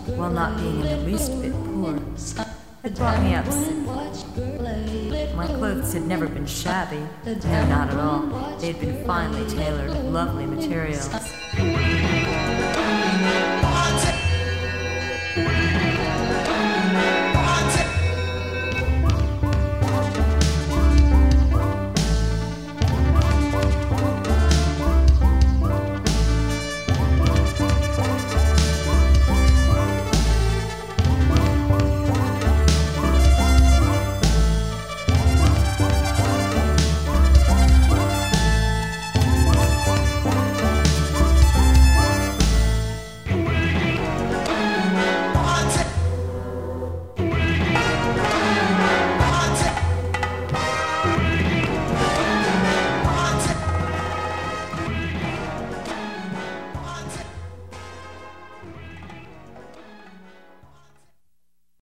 while not being in the least bit poor, had brought me up since. My clothes had never been shabby, no, not at all. They had been finely tailored, lovely materials.